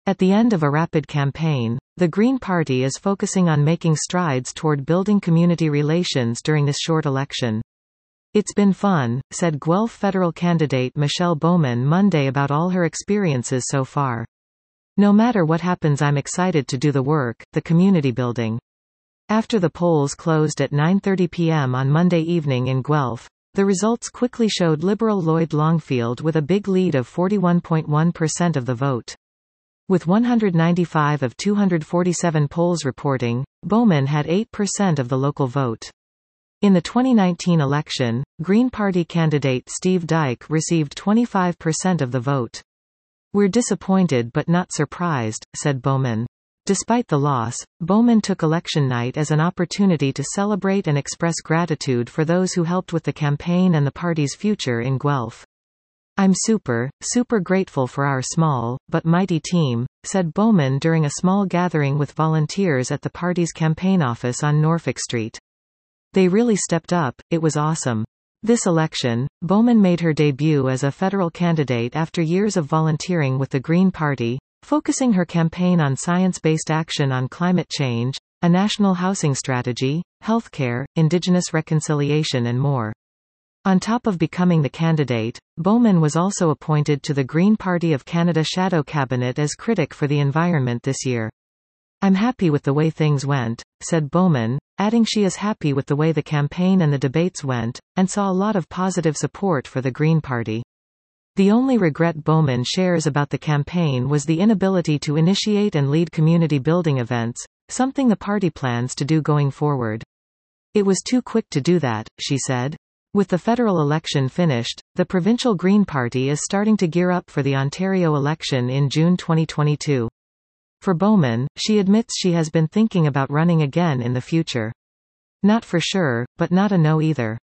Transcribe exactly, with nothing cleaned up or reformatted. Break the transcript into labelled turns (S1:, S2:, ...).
S1: At the end of a rapid campaign, the Green Party is focusing on making strides toward building community relations during this short election. "It's been fun," said Guelph federal candidate Michelle Bowman Monday about all her experiences so far. "No matter what happens, I'm excited to do the work, the community building." After the polls closed at nine thirty p m on Monday evening in Guelph, the results quickly showed Liberal Lloyd Longfield with a big lead of forty-one point one percent of the vote. With one hundred ninety-five of two hundred forty-seven polls reporting, Bowman had eight percent of the local vote. In the twenty nineteen election, Green Party candidate Steve Dyke received twenty-five percent of the vote. "We're disappointed but not surprised," said Bowman. Despite the loss, Bowman took election night as an opportunity to celebrate and express gratitude for those who helped with the campaign and the party's future in Guelph. "I'm super, super grateful for our small, but mighty team," said Bowman during a small gathering with volunteers at the party's campaign office on Norfolk Street. "They really stepped up, it was awesome." This election, Bowman made her debut as a federal candidate after years of volunteering with the Green Party, focusing her campaign on science-based action on climate change, a national housing strategy, healthcare, indigenous reconciliation and more. On top of becoming the candidate, Bowman was also appointed to the Green Party of Canada Shadow Cabinet as critic for the environment this year. "I'm happy with the way things went," said Bowman, adding she is happy with the way the campaign and the debates went, and saw a lot of positive support for the Green Party. The only regret Bowman shares about the campaign was the inability to initiate and lead community building events, something the party plans to do going forward. "It was too quick to do that," she said. With the federal election finished, the provincial Green Party is starting to gear up for the Ontario election in June twenty twenty-two. For Bowman, she admits she has been thinking about running again in the future. "Not for sure, but not a no either."